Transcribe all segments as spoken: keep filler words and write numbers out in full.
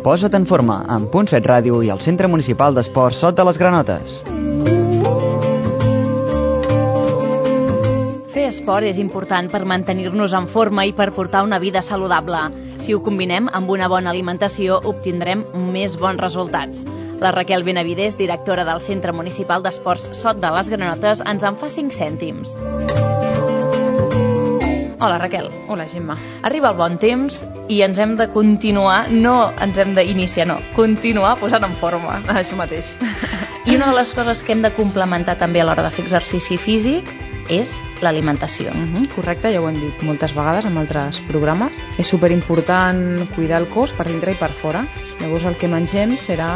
Posa't en forma, amb Punt Set Ràdio i el Centre Municipal d'Esports Sot de les Granotes. Fer esport és important per mantenir-nos en forma i per portar una vida saludable. Si ho combinem amb una bona alimentació, obtindrem més bons resultats. La Raquel Benavides, directora del Centre Municipal d'Esports Sot de les Granotes, ens en fa cinc cèntims. Hola, Raquel. Hola, Gemma. Arriba el bon temps i ens hem de continuar, no ens hem d'iniciar, no, continuar posant en forma. Això mateix. I una de les coses que hem de complementar també a l'hora de fer exercici físic és l'alimentació. Uh-huh, correcte, ja ho hem dit moltes vegades en altres programes. És superimportant cuidar el cos per dintre i per fora. Llavors el que mengem serà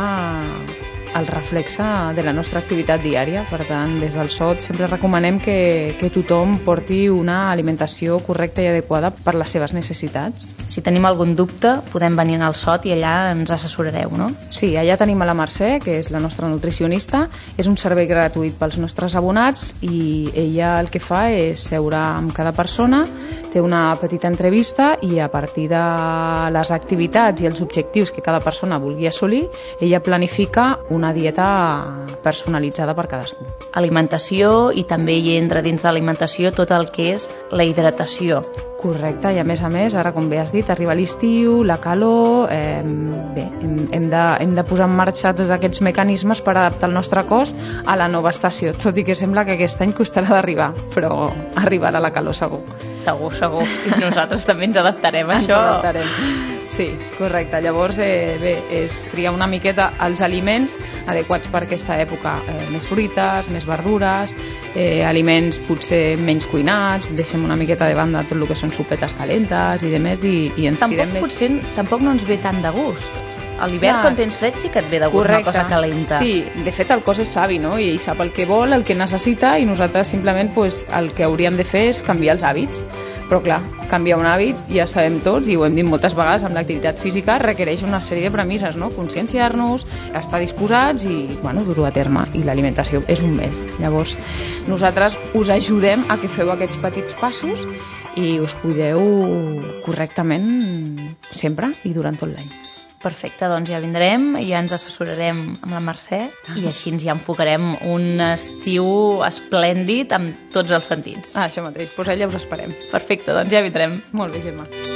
el reflexe de la nostra activitat diària. Per tant, des del S O T sempre recomanem que, que tothom porti una alimentació correcta i adequada per les seves necessitats. Si tenim algun dubte, podem venir al S O T i allà ens assessorareu, no? Sí, allà tenim a la Mercè, que és la nostra nutricionista. És un servei gratuït pels nostres abonats i ella el que fa és seure amb cada persona, té una petita entrevista i a partir de les activitats i els objectius que cada persona vulgui assolir, ella planifica una dieta personalitzada per cadascú. Alimentació, i també hi entra dins de l'alimentació tot el que és la hidratació. Correcte, i a més a més, ara com bé has dit, arriba l'estiu, la calor, eh, bé, hem, hem, de, hem de posar en marxa tots aquests mecanismes per adaptar el nostre cos a la nova estació, tot i que sembla que aquest any costarà d'arribar, però arribarà la calor segur. Segur, segur, i nosaltres també ens adaptarem a ens això. Ens adaptarem. Sí, correcte. Llavors, eh, bé, és triar una miqueta els aliments adequats per aquesta època. Eh, més fruites, més verdures, eh, aliments potser menys cuinats, deixem una miqueta de banda tot el que són sopetes calentes i demés, i, i ens tampoc, tirem més... Potser, tampoc no ens ve tant de gust. A l'hivern, quan tens fred, sí que et ve de gust correcte. Una cosa calenta. Sí, de fet el cos és savi, no? I sap el que vol, el que necessita, i nosaltres simplement pues, el que hauríem de fer és canviar els hàbits. Però clar, canviar un hàbit, ja sabem tots, i ho hem dit moltes vegades, amb l'activitat física requereix una sèrie de premisses, no? Conscienciar-nos, estar disposats i, bueno, dur-ho a terme. I l'alimentació és un mes. Llavors, nosaltres us ajudem a que feu aquests petits passos i us cuideu correctament sempre i durant tot l'any. Perfecte, doncs ja vindrem, ja ens assessorarem amb la Mercè i així ens ja enfocarem un estiu esplèndid amb tots els sentits. Ah, això mateix, doncs allà us esperem. Perfecte, doncs ja vindrem. Molt bé, Gemma.